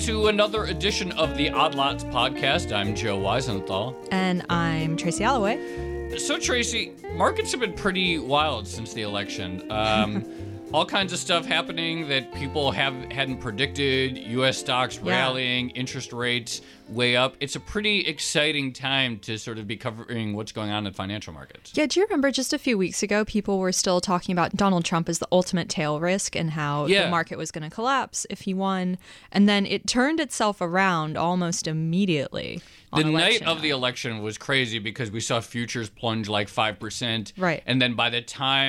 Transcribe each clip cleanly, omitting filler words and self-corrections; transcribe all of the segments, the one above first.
to another edition of the Odd Lots podcast. I'm Joe Weisenthal. And I'm Tracy Alloway. So, Tracy, markets have been pretty wild since the election. All kinds of stuff happening that people hadn't predicted. U.S. stocks rallying, interest rates way up. It's a pretty exciting time to sort of be covering what's going on in financial markets. Yeah, do you remember just a few weeks ago, people were still talking about Donald Trump as the ultimate tail risk and how the market was going to collapse if he won. And then it turned itself around almost immediately. The night of the election was crazy because we saw futures plunge like 5%. Right. And then by the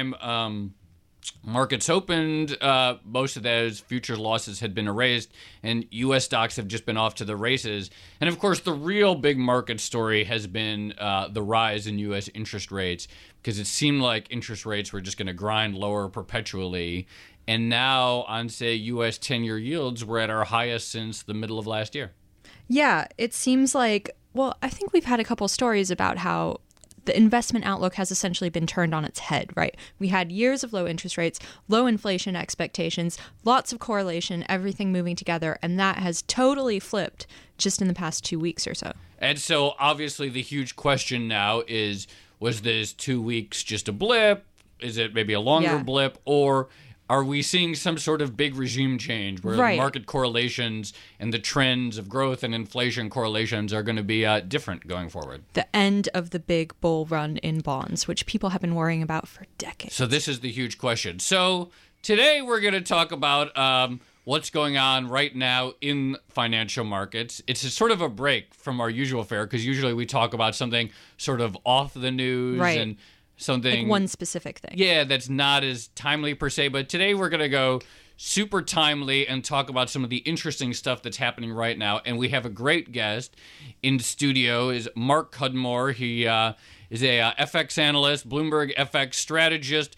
time markets opened, most of those future losses had been erased, and U.S. stocks have just been off to the races. And, of course, the real big market story has been the rise in U.S. interest rates, because it seemed like interest rates were just going to grind lower perpetually. And now on, say, U.S. 10-year yields, we're at our highest since the middle of last year. Yeah, it seems like, well, I think we've had a couple stories about how the investment outlook has essentially been turned on its head, right? We had years of low interest rates, low inflation expectations, lots of correlation, everything moving together, and that has totally flipped just in the past 2 weeks or so. And so obviously the huge question now is, was this 2 weeks just a blip? Is it maybe a longer blip? Or are we seeing some sort of big regime change where the market correlations and the trends of growth and inflation correlations are going to be different going forward? The end of the big bull run in bonds, which people have been worrying about for decades. So this is the huge question. So today we're going to talk about what's going on right now in financial markets. It's a sort of a break from our usual fare because usually we talk about something sort of off the news and something like one specific thing. Yeah, that's not as timely per se. But today we're going to go super timely and talk about some of the interesting stuff that's happening right now. And we have a great guest in studio is Mark Cudmore. He is a FX analyst, Bloomberg FX strategist.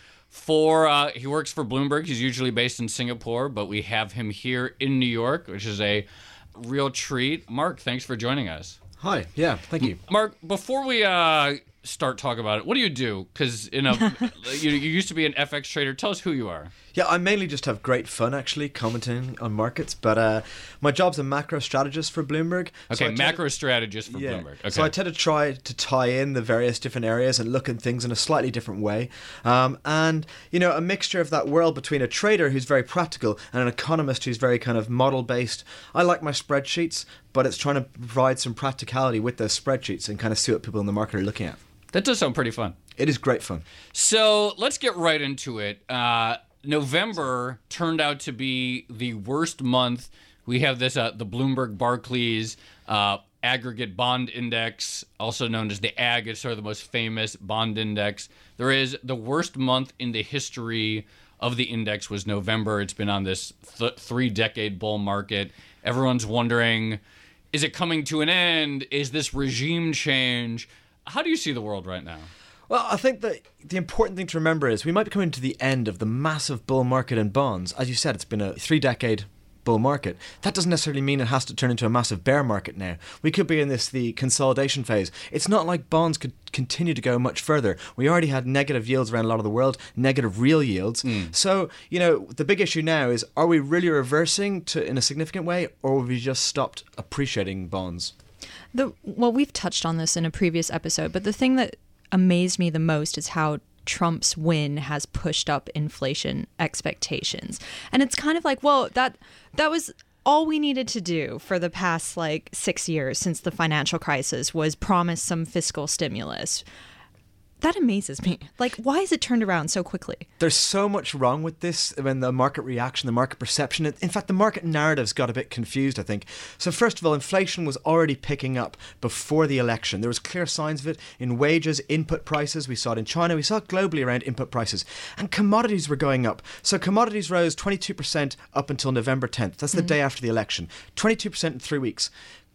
He works for Bloomberg. He's usually based in Singapore, but we have him here in New York, which is a real treat. Mark, thanks for joining us. Hi. Yeah, thank you. Mark, before we start talking about it, what do you do? Because you used to be an FX trader. Tell us who you are. Yeah, I mainly just have great fun, actually, commenting on markets. But my job's a macro strategist for Bloomberg. Okay, so macro strategist for Bloomberg. Okay. So I tend to try to tie in the various different areas and look at things in a slightly different way. And, a mixture of that world between a trader who's very practical and an economist who's very kind of model-based. I like my spreadsheets, but it's trying to provide some practicality with those spreadsheets and kind of see what people in the market are looking at. That does sound pretty fun. It is great fun. So let's get right into it. November turned out to be the worst month. We have this, the Bloomberg Barclays Aggregate Bond Index, also known as the AG. It's sort of the most famous bond index. There is the worst month in the history of the index was November. It's been on this 3-decade bull market. Everyone's wondering, is it coming to an end? Is this regime change? How do you see the world right now? Well, I think that the important thing to remember is we might be coming to the end of the massive bull market in bonds. As you said, it's been a 3-decade bull market. That doesn't necessarily mean it has to turn into a massive bear market now. We could be in the consolidation phase. It's not like bonds could continue to go much further. We already had negative yields around a lot of the world, negative real yields. So, the big issue now is, are we really reversing in a significant way, or have we just stopped appreciating bonds? Well, we've touched on this in a previous episode, but the thing that amazed me the most is how Trump's win has pushed up inflation expectations. And it's kind of like, well, that was all we needed to do for the past 6 years since the financial crisis was promise some fiscal stimulus. That amazes me. Why is it turned around so quickly? There's so much wrong with this. The market reaction, the market perception. In fact, the market narratives got a bit confused, I think. So first of all, inflation was already picking up before the election. There was clear signs of it in wages, input prices. We saw it in China. We saw it globally around input prices. And commodities were going up. So commodities rose 22% up until November 10th. That's the day after the election. 22% in 3 weeks.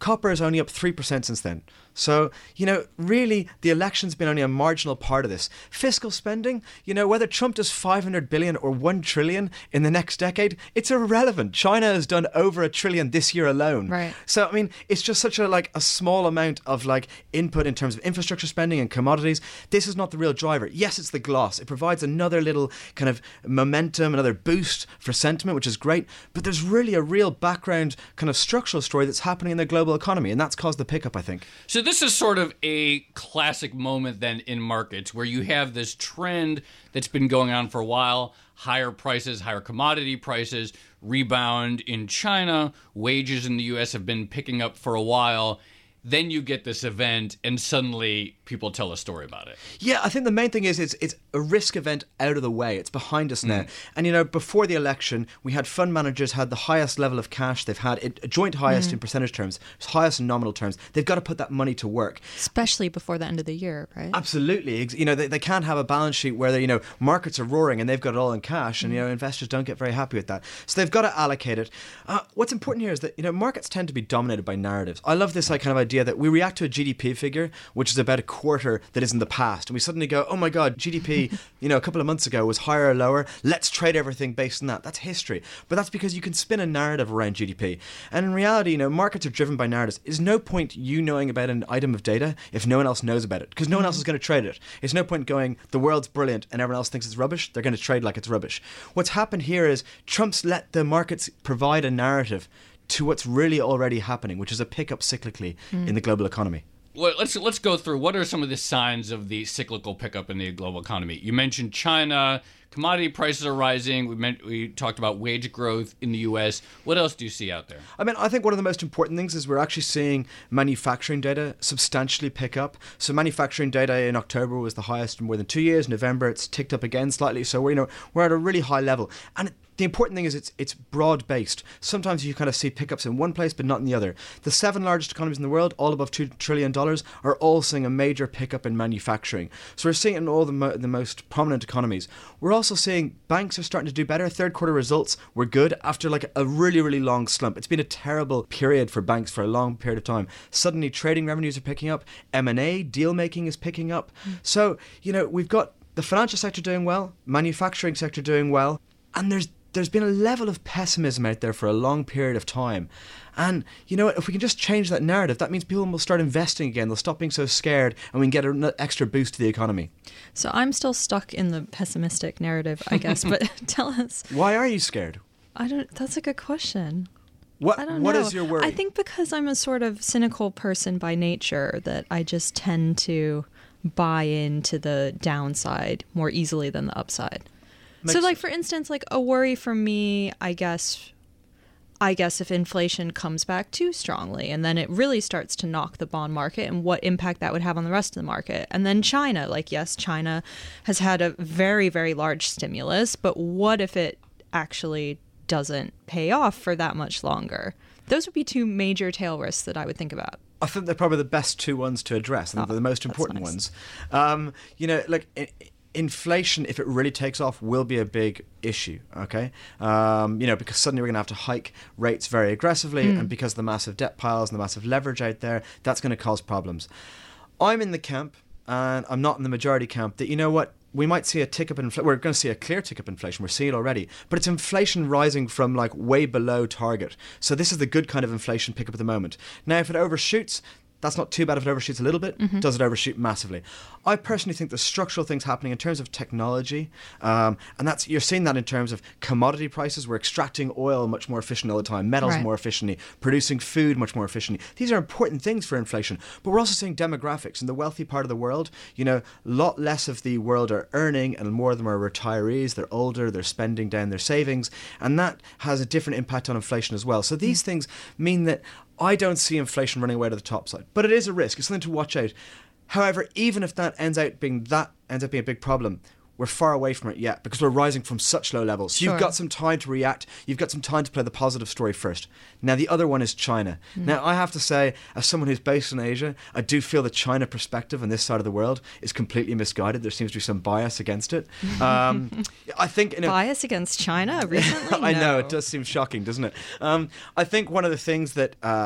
Copper is only up 3% since then. So, really, the election's been only a marginal part of this. Fiscal spending, whether Trump does 500 billion or 1 trillion in the next decade, it's irrelevant. China has done over $1 trillion this year alone. Right. So, it's just such a small amount of input in terms of infrastructure spending and commodities. This is not the real driver. Yes, it's the gloss. It provides another little kind of momentum, another boost for sentiment, which is great. But there's really a real background kind of structural story that's happening in the global economy, and that's caused the pickup, I think. So this is sort of a classic moment then in markets where you have this trend that's been going on for a while, higher prices, higher commodity prices, rebound in China, wages in the US have been picking up for a while. Then you get this event and suddenly people tell a story about it. Yeah, I think the main thing is it's a risk event out of the way. It's behind us now. And, before the election, we had fund managers had the highest level of cash they've had, a joint highest in percentage terms, highest in nominal terms. They've got to put that money to work. Especially before the end of the year, right? Absolutely. They can't have a balance sheet where, markets are roaring and they've got it all in cash and, investors don't get very happy with that. So they've got to allocate it. What's important here is that, markets tend to be dominated by narratives. I love this kind of idea that we react to a GDP figure, which is about a quarter that is in the past. And we suddenly go, oh my God, GDP, a couple of months ago was higher or lower. Let's trade everything based on that. That's history. But that's because you can spin a narrative around GDP. And in reality, markets are driven by narratives. There's no point you knowing about an item of data if no one else knows about it, because no one else is going to trade it. It's no point going, the world's brilliant and everyone else thinks it's rubbish. They're going to trade like it's rubbish. What's happened here is Trump's let the markets provide a narrative to what's really already happening, which is a pickup cyclically in the global economy. Well, let's go through what are some of the signs of the cyclical pickup in the global economy. You mentioned China, commodity prices are rising. We talked about wage growth in the U.S. What else do you see out there? I think one of the most important things is we're actually seeing manufacturing data substantially pick up. So manufacturing data in October was the highest in more than 2 years. November, it's ticked up again slightly. So we're at a really high level. And the important thing is it's broad-based. Sometimes you kind of see pickups in one place but not in the other. The 7 largest economies in the world, all above $2 trillion, are all seeing a major pickup in manufacturing. So we're seeing it in all the most prominent economies. We're also seeing banks are starting to do better. Third quarter results were good after a really, really long slump. It's been a terrible period for banks for a long period of time. Suddenly trading revenues are picking up. M&A, deal making is picking up. So, we've got the financial sector doing well, manufacturing sector doing well, and there's been a level of pessimism out there for a long period of time. And, if we can just change that narrative, that means people will start investing again. They'll stop being so scared and we can get an extra boost to the economy. So I'm still stuck in the pessimistic narrative, I guess, but tell us. Why are you scared? That's a good question. What I don't know. What is your worry? I think because I'm a sort of cynical person by nature that I just tend to buy into the downside more easily than the upside. So, for instance, a worry for me, I guess if inflation comes back too strongly and then it really starts to knock the bond market and what impact that would have on the rest of the market. And then China, yes, China has had a very, very large stimulus, but what if it actually doesn't pay off for that much longer? Those would be 2 major tail risks that I would think about. I think they're probably the best 2 ones to address, and they're the most important ones. Inflation, if it really takes off, will be a big issue, okay? Because suddenly we're going to have to hike rates very aggressively, and because of the massive debt piles and the massive leverage out there, that's going to cause problems. I'm in the camp, and I'm not in the majority camp, that, we might see a tick up in inflation. We're going to see a clear tick up in inflation. We're seeing it already. But it's inflation rising from way below target. So this is the good kind of inflation pickup at the moment. Now, if it overshoots, that's not too bad if it overshoots a little bit. Does it overshoot massively? I personally think there's structural things happening in terms of technology, and you're seeing that in terms of commodity prices. We're extracting oil much more efficiently all the time, metals more efficiently, producing food much more efficiently. These are important things for inflation. But we're also seeing demographics. In the wealthy part of the world, a lot less of the world are earning and more of them are retirees. They're older, they're spending down their savings, and that has a different impact on inflation as well. So these things mean that I don't see inflation running away to the top side, but it is a risk. It's something to watch out. However, even if that ends up being a big problem, we're far away from it yet because we're rising from such low levels. So you've got some time to react. You've got some time to play the positive story first. Now, the other one is China. Now, I have to say, as someone who's based in Asia, I do feel the China perspective on this side of the world is completely misguided. There seems to be some bias against it. I think bias against China recently? I know, it does seem shocking, doesn't it? I think one of the things that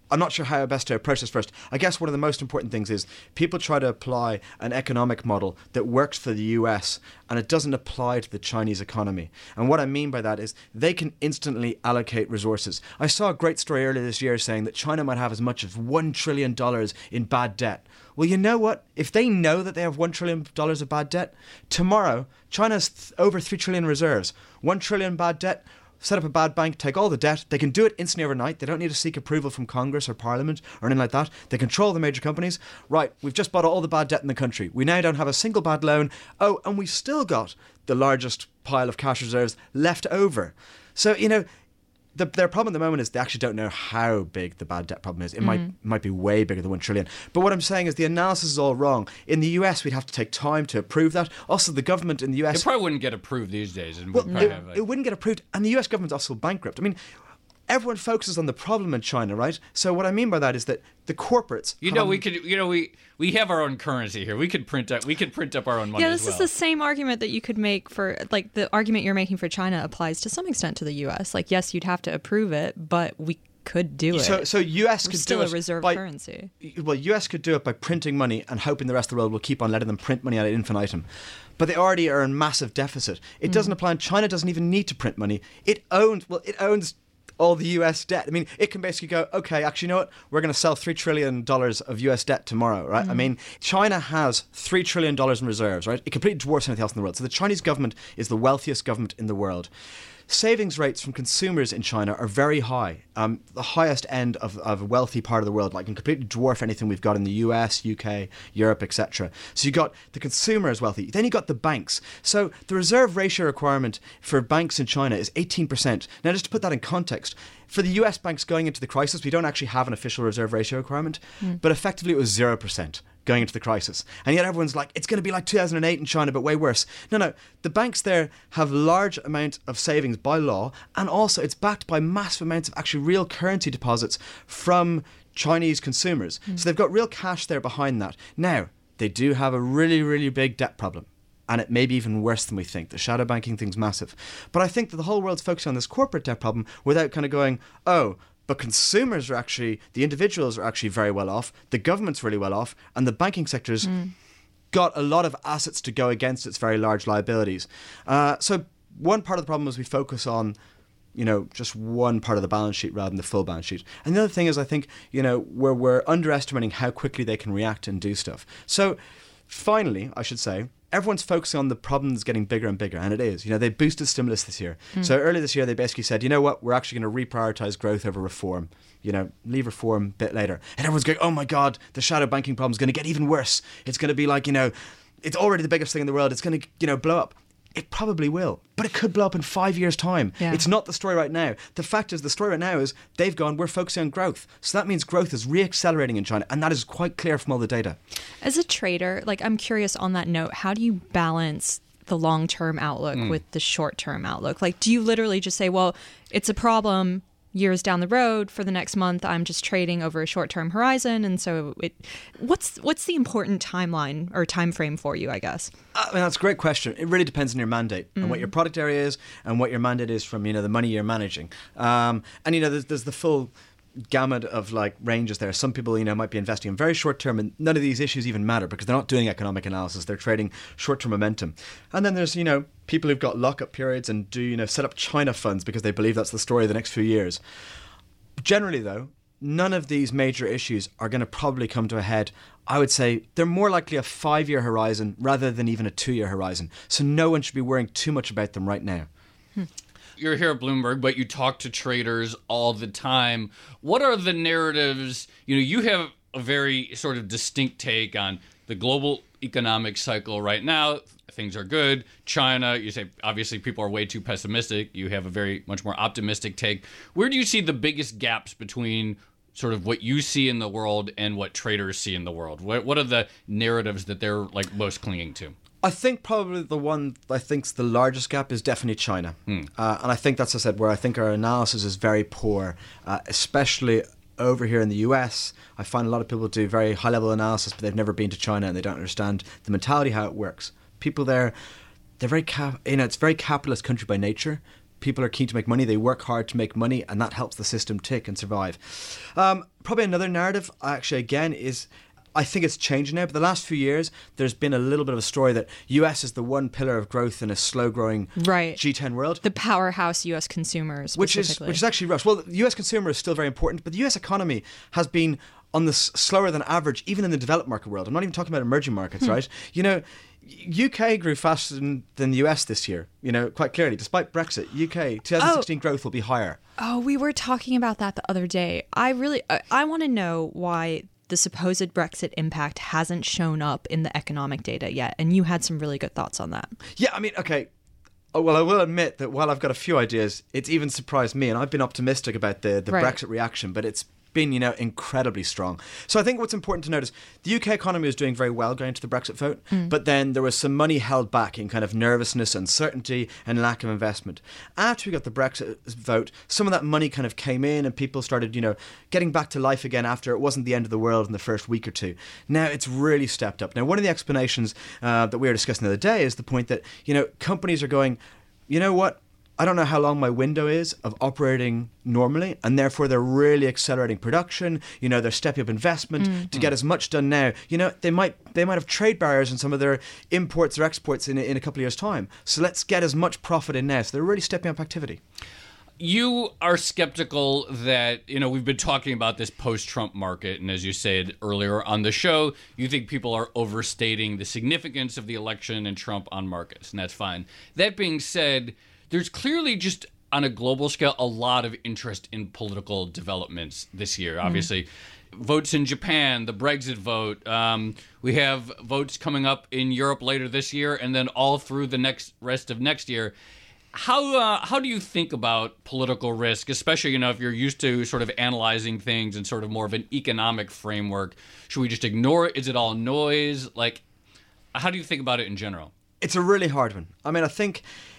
I'm not sure how best to approach this first. I guess one of the most important things is people try to apply an economic model that works for the US and it doesn't apply to the Chinese economy. And what I mean by that is they can instantly allocate resources. I saw a great story earlier this year saying that China might have as much as $1 trillion in bad debt. Well, you know what? If they know that they have $1 trillion of bad debt, tomorrow China has over 3 trillion reserves. 1 trillion bad debt. Set up a bad bank, take all the debt. They can do it instantly overnight. They don't need to seek approval from Congress or Parliament or anything like that. They control the major companies. Right, we've just bought all the bad debt in the country. We now don't have a single bad loan. Oh, and we've still got the largest pile of cash reserves left over. So, their problem at the moment is they actually don't know how big the bad debt problem is. It might be way bigger than 1 trillion. But what I'm saying is the analysis is all wrong. In the US, we'd have to take time to approve that. Also, the government in the US... It probably wouldn't get approved these days. And it wouldn't get approved. And the US government's also bankrupt. I mean, everyone focuses on the problem in China, right? So what I mean by that is that the corporates... we have our own currency here. We could print up our own money. Yeah, this is the same argument that you could make for, like, the argument you're making for China applies to some extent to the US. Like, yes, you'd have to approve it, but we could do it. So US could still do it a reserve by, currency. Well, US could do it by printing money and hoping the rest of the world will keep on letting them print money ad infinitum. But they already are in massive deficit. It doesn't apply, and China doesn't even need to print money. It owns all the US debt. I mean, it can basically go, okay, actually, you know what? We're going to sell $3 trillion of US debt tomorrow, right? I mean, China has $3 trillion in reserves, right? It completely dwarfs anything else in the world. So the Chinese government is the wealthiest government in the world. Savings rates from consumers in China are very high, the highest end of a wealthy part of the world, like can completely dwarf anything we've got in the US, UK, Europe, etc. So you got the consumer is wealthy. Then you got the banks. So the reserve ratio requirement for banks in China is 18%. Now, just to put that in context, for the US banks going into the crisis, we don't actually have an official reserve ratio requirement, but effectively it was 0%. Going into the crisis. And yet everyone's like, it's going to be like 2008 in China, but way worse. No. The banks there have large amounts of savings by law, and also it's backed by massive amounts of actually real currency deposits from Chinese consumers. So they've got real cash there behind that. Now, they do have a really, really big debt problem. And it may be even worse than we think. The shadow banking thing's massive. But I think that the whole world's focusing on this corporate debt problem without kind of going, but consumers are actually, the individuals are actually very well off, the government's really well off, and the banking sector's got a lot of assets to go against its very large liabilities. So one part of the problem is we focus on, just one part of the balance sheet rather than the full balance sheet. And the other thing is I think, we're underestimating how quickly they can react and do stuff. So finally, I should say, everyone's focusing on the problems getting bigger and bigger, and it is. They boosted stimulus this year. So earlier this year, they basically said, you know what, we're actually going to reprioritize growth over reform. Leave reform a bit later. And everyone's going, oh my God, the shadow banking problem is going to get even worse. It's going to be like, it's already the biggest thing in the world. It's going to, blow up. It probably will, but it could blow up in 5 years' time. Yeah. It's not the story right now. The fact is, the story right now is they've gone, we're focusing on growth. So that means growth is re-accelerating in China, and that is quite clear from all the data. As a trader, I'm curious on that note, how do you balance the long-term outlook with the short-term outlook? Do you literally just say, well, it's a problem years down the road, for the next month I'm just trading over a short-term horizon, and so what's the important timeline or time frame for you, I guess? That's a great question. It really depends on your mandate and what your product area is and what your mandate is from the money you're managing. There's the full gamut of ranges there. Some people might be investing in very short term, and none of these issues even matter because they're not doing economic analysis. They're trading short term momentum. And then there's people who've got lockup periods and do set up China funds because they believe that's the story of the next few years. Generally though, none of these major issues are going to probably come to a head. I would say they're more likely a 5-year horizon rather than even a 2-year horizon. So no one should be worrying too much about them right now. You're here at Bloomberg, but you talk to traders all the time. What are the narratives? You have a very sort of distinct take on the global economic cycle right now. Things are good. China, you say, obviously people are way too pessimistic. You have a very much more optimistic take. Where do you see the biggest gaps between sort of what you see in the world and what traders see in the world? What are the narratives that they're most clinging to? I think probably the one I think's the largest gap is definitely China. And I think that's, as I said, where I think our analysis is very poor, especially over here in the US. I find a lot of people do very high-level analysis, but they've never been to China and they don't understand the mentality, how it works. People there, they're very, it's a very capitalist country by nature. People are keen to make money. They work hard to make money, and that helps the system tick and survive. Probably another narrative, actually, again, is I think it's changing now, but the last few years, there's been a little bit of a story that US is the one pillar of growth in a slow-growing G10 world. The powerhouse US consumer, which is actually rubbish. Well, the US consumer is still very important, but the US economy has been on the slower than average, even in the developed market world. I'm not even talking about emerging markets, right? You know, UK grew faster than the US this year, you know, quite clearly. Despite Brexit, UK 2016 growth will be higher. Oh, we were talking about that the other day. I want to know why the supposed Brexit impact hasn't shown up in the economic data yet. And you had some really good thoughts on that. Yeah, I mean, okay. Well, I will admit that while I've got a few ideas, it's even surprised me, and I've been optimistic about the Brexit reaction, but it's been, you know, incredibly strong. So I think what's important to notice, the UK economy was doing very well going into the Brexit vote, but then there was some money held back in kind of nervousness, uncertainty, and lack of investment. After we got the Brexit vote, some of that money kind of came in and people started, you know, getting back to life again after it wasn't the end of the world in the first week or two. Now it's really stepped up. Now, one of the explanations that we were discussing the other day is the point that, you know, companies are going, you know what? I don't know how long my window is of operating normally, and therefore they're really accelerating production. You know, they're stepping up investment to get as much done now. You know, they might have trade barriers in some of their imports or exports in a couple of years' time. So let's get as much profit in now. So they're really stepping up activity. You are skeptical that, you know, we've been talking about this post-Trump market, and as you said earlier on the show, you think people are overstating the significance of the election and Trump on markets, and that's fine. That being said, there's clearly just on a global scale a lot of interest in political developments this year. Obviously, votes in Japan, the Brexit vote. We have votes coming up in Europe later this year, and then all through the rest of next year. How do you think about political risk, especially, you know, if you're used to sort of analyzing things in sort of more of an economic framework? Should we just ignore it? Is it all noise? Like, how do you think about it in general? It's a really hard one. I mean, I think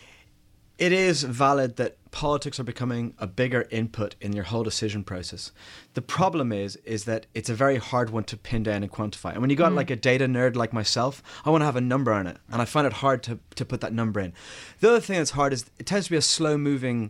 it is valid that politics are becoming a bigger input in your whole decision process. The problem is that it's a very hard one to pin down and quantify. And when you got like a data nerd like myself, I want to have a number on it. And I find it hard to put that number in. The other thing that's hard is it tends to be a slow-moving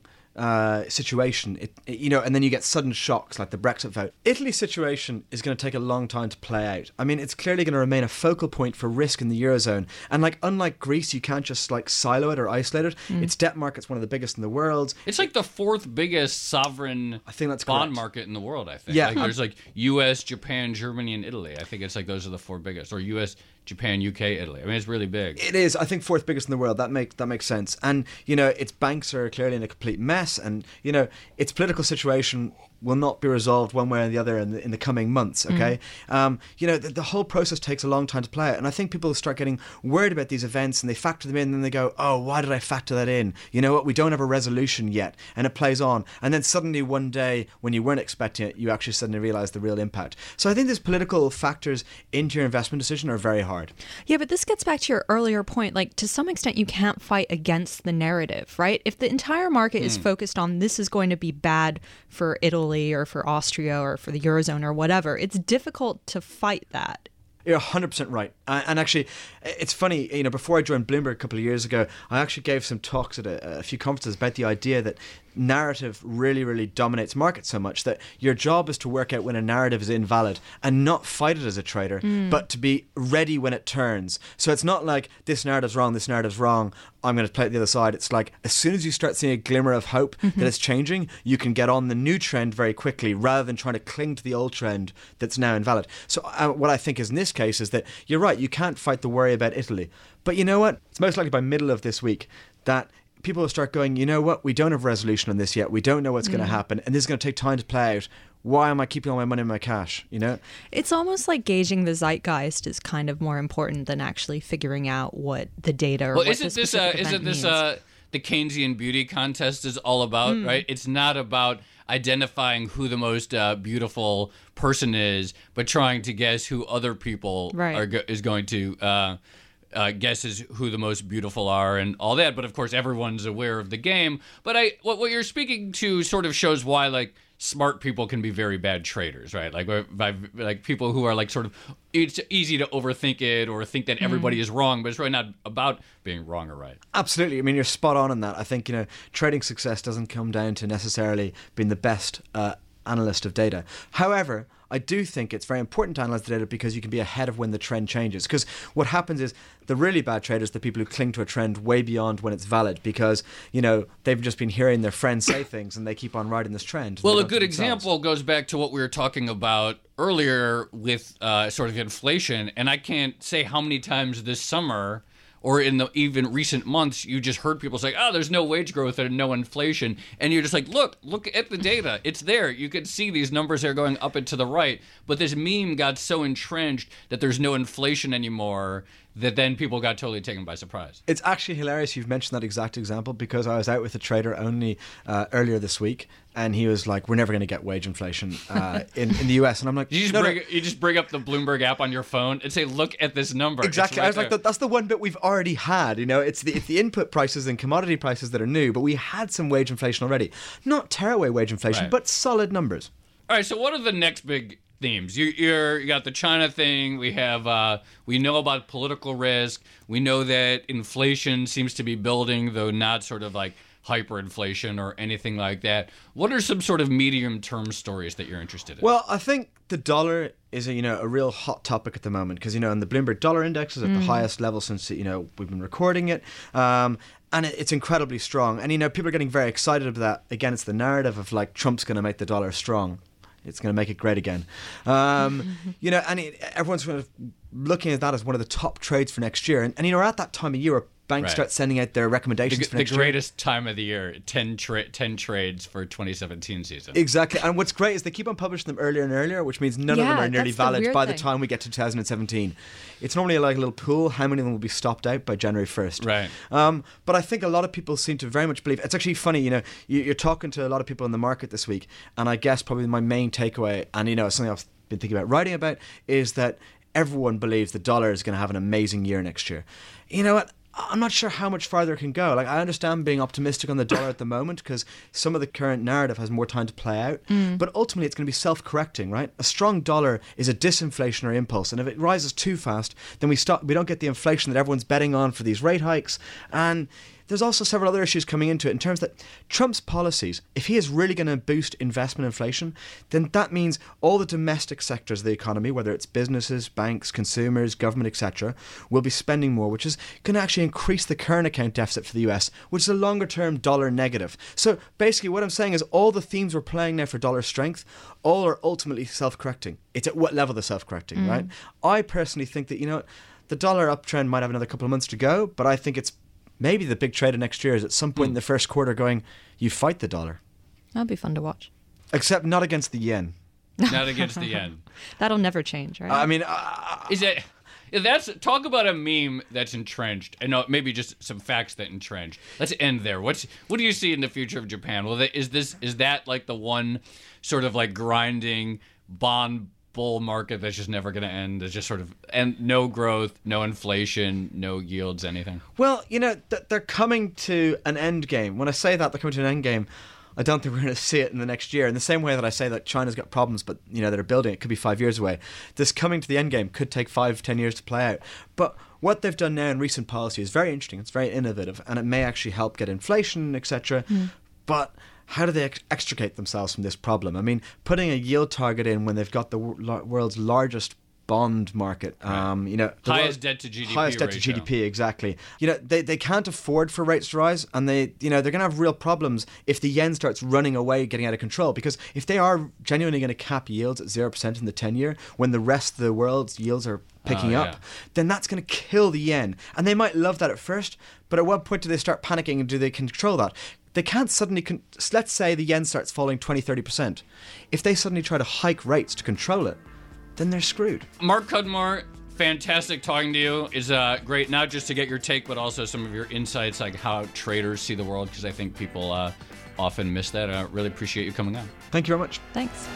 situation, you know, and then you get sudden shocks like the Brexit vote. Italy's situation is going to take a long time to play out. I mean, it's clearly going to remain a focal point for risk in the Eurozone. And like, unlike Greece, you can't just like silo it or isolate it. Its debt market's one of the biggest in the world. It's like the fourth biggest sovereign bond market in the world, I think. Yeah. Like, there's like US, Japan, Germany, and Italy. I think it's like those are the four biggest. Or US, Japan, UK, Italy. I mean, it's really big. It is. I think fourth biggest in the world. That makes sense. And, you know, its banks are clearly in a complete mess. And, you know, its political situation will not be resolved one way or the other in the coming months, okay? You know, the whole process takes a long time to play out. And I think people start getting worried about these events and they factor them in and then they go, oh, why did I factor that in? You know what? We don't have a resolution yet. And it plays on. And then suddenly one day when you weren't expecting it, you actually suddenly realize the real impact. So I think these political factors into your investment decision are very hard. Yeah, but this gets back to your earlier point. Like, to some extent, you can't fight against the narrative, right? If the entire market is focused on this is going to be bad for Italy or for Austria or for the Eurozone or whatever, it's difficult to fight that. You're 100% right. And actually, it's funny, you know, before I joined Bloomberg a couple of years ago, I actually gave some talks at a few conferences about the idea that narrative really, really dominates markets so much that your job is to work out when a narrative is invalid and not fight it as a trader, but to be ready when it turns. So it's not like this narrative's wrong, I'm going to play it the other side. It's like as soon as you start seeing a glimmer of hope that it's changing, you can get on the new trend very quickly rather than trying to cling to the old trend that's now invalid. So what I think is in this case is that you're right, you can't fight the worry about Italy. But you know what? It's most likely by middle of this week that people will start going, you know what, we don't have a resolution on this yet. We don't know what's going to happen. And this is going to take time to play out. Why am I keeping all my money in my cash? You know? It's almost like gauging the zeitgeist is kind of more important than actually figuring out what the data or what the specific event means. The Keynesian beauty contest is all about, right? It's not about identifying who the most beautiful person is, but trying to guess who other people is going to guesses who the most beautiful are and all that. But of course, everyone's aware of the game. But what you're speaking to sort of shows why, like, smart people can be very bad traders, right? Like people who are like sort of, it's easy to overthink it or think that everybody is wrong, but it's really not about being wrong or right. Absolutely. I mean, you're spot on in that. I think, trading success doesn't come down to necessarily being the best analyst of data. However, I do think it's very important to analyze the data because you can be ahead of when the trend changes. Because what happens is the really bad traders, the people who cling to a trend way beyond when it's valid because, they've just been hearing their friends say things and they keep on riding this trend. Well, a good example goes back to what we were talking about earlier with sort of inflation. And I can't say how many times this summer or in the even recent months, you just heard people say, oh, there's no wage growth and no inflation. And you're just like, look at the data. It's there. You can see these numbers are going up and to the right. But this meme got so entrenched that there's no inflation anymore that then people got totally taken by surprise. It's actually hilarious you've mentioned that exact example because I was out with a trader only earlier this week and he was like, we're never going to get wage inflation in the US. And I'm like, you just bring up the Bloomberg app on your phone and say, look at this number. Exactly. I was like, that's the one bit we've already had. It's the input prices and commodity prices that are new, but we had some wage inflation already. Not tearaway wage inflation, but solid numbers. All right, so what are the next big themes? You got the China thing. We have we know about political risk. We know that inflation seems to be building, though not sort of like hyperinflation or anything like that. What are some sort of medium-term stories that you're interested in? Well, I think the dollar is a real hot topic at the moment because and the Bloomberg Dollar Index is at the highest level since we've been recording it. And it's incredibly strong. And people are getting very excited about that. Again, it's the narrative of like Trump's going to make the dollar strong. It's going to make it great again. Everyone's sort of looking at that as one of the top trades for next year. And we're at that time of year where banks start sending out their recommendations for next year. The greatest time of the year, 10 trades for 2017 season. Exactly. And what's great is they keep on publishing them earlier and earlier, which means none of them are nearly valid by the time we get to 2017. It's normally like a little pool. How many of them will be stopped out by January 1st? Right. But I think a lot of people seem to very much believe... It's actually funny, you're talking to a lot of people in the market this week, and I guess probably my main takeaway, and something I've been thinking about writing about, is that everyone believes the dollar is going to have an amazing year next year. You know what? I'm not sure how much farther it can go. Like, I understand being optimistic on the dollar at the moment because some of the current narrative has more time to play out. But ultimately, it's going to be self-correcting, right? A strong dollar is a disinflationary impulse. And if it rises too fast, then we don't get the inflation that everyone's betting on for these rate hikes. And there's also several other issues coming into it in terms that Trump's policies, if he is really going to boost investment inflation, then that means all the domestic sectors of the economy, whether it's businesses, banks, consumers, government, etc., will be spending more, which is going to actually increase the current account deficit for the US, which is a longer-term dollar negative. So basically what I'm saying is all the themes we're playing now for dollar strength, all are ultimately self-correcting. It's at what level they're self-correcting, right? I personally think that, the dollar uptrend might have another couple of months to go, but I think it's maybe the big trade of next year is at some point in the first quarter going, you fight the dollar. That'll be fun to watch. Except not against the yen. Not against the yen. That'll never change, right? I mean... talk about a meme that's entrenched. I know maybe just some facts that entrenched. Let's end there. What do you see in the future of Japan? Well, is that like the one sort of like grinding bond bull market that's just never going to end? It's just sort of, and no growth, no inflation, no yields, anything. Well, they're coming to an end game. When I say that they're coming to an end game, I don't think we're going to see it in the next year. In the same way that I say that China's got problems, but that are building, it could be 5 years away. This coming to the end game could take 5-10 years to play out. But what they've done now in recent policy is very interesting. It's very innovative, and it may actually help get inflation, etc. But how do they extricate themselves from this problem? I mean, putting a yield target in when they've got the world's largest bond market, highest debt to GDP highest debt to GDP, exactly. They can't afford for rates to rise, and they're going to have real problems if the yen starts running away, getting out of control. Because if they are genuinely going to cap yields at 0% in the 10-year, when the rest of the world's yields are picking up, then that's going to kill the yen. And they might love that at first, but at what point do they start panicking and do they control that? They can't suddenly, let's say the yen starts falling 20-30%. If they suddenly try to hike rates to control it, then they're screwed. Mark Cudmore, fantastic talking to you. Is great, not just to get your take, but also some of your insights, like how traders see the world, because I think people often miss that. I really appreciate you coming on. Thank you very much. Thanks.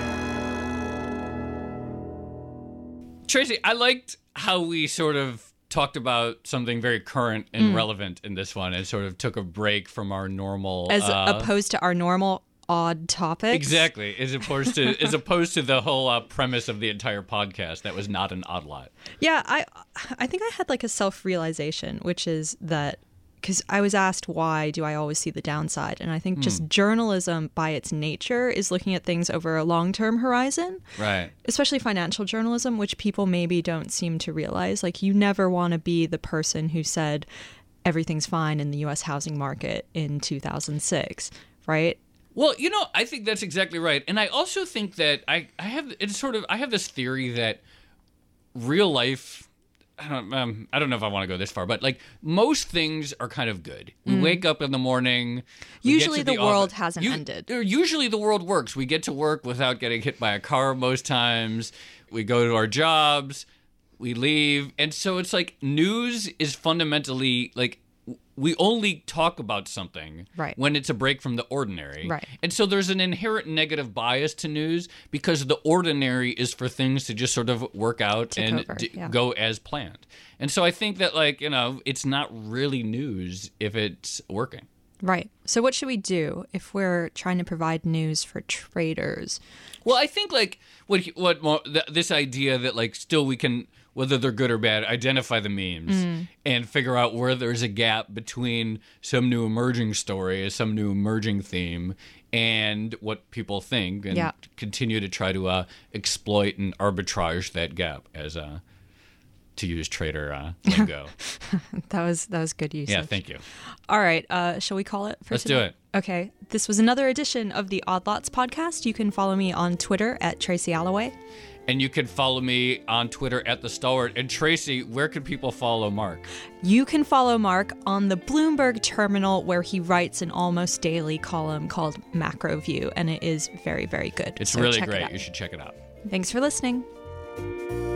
Tracy, I liked how we sort of talked about something very current and relevant in this one, and sort of took a break from our normal, As opposed to our normal odd topics. Exactly, as opposed to the whole premise of the entire podcast that was not an odd lot. Yeah, I think I had like a self-realization, which is that because I was asked why do I always see the downside, and I think just journalism by its nature is looking at things over a long-term horizon, Right. especially financial journalism, which people maybe don't seem to realize. Like, you never want to be the person who said everything's fine in the U.S. housing market in 2006, right? Well, I think that's exactly right, and I also think that I have this theory that real life. I don't know if I want to go this far, but like most things are kind of good. We wake up in the morning. Usually the world hasn't ended. Usually the world works. We get to work without getting hit by a car most times. We go to our jobs. We leave. And so it's like news is fundamentally like we only talk about something right. when it's a break from the ordinary. Right. And so there's an inherent negative bias to news because the ordinary is for things to just sort of work out and go as planned. And so I think that, like, it's not really news if it's working. Right. So what should we do if we're trying to provide news for traders? Well, I think, like, this idea that, like, still we can, whether they're good or bad, identify the memes and figure out where there's a gap between some new emerging story, some new emerging theme, and what people think, and continue to try to exploit and arbitrage that gap, as to use trader lingo. That was good usage. Yeah, thank you. All right, shall we call it for Let's today? do it. Okay, this was another edition of the Odd Lots podcast. You can follow me on Twitter at Tracy Alloway. And you can follow me on Twitter at The Stalwart. And Tracy, where can people follow Mark? You can follow Mark on the Bloomberg Terminal, where he writes an almost daily column called Macro View, and it is very, very good. It's so really check great. it out. You should check it out. Thanks for listening.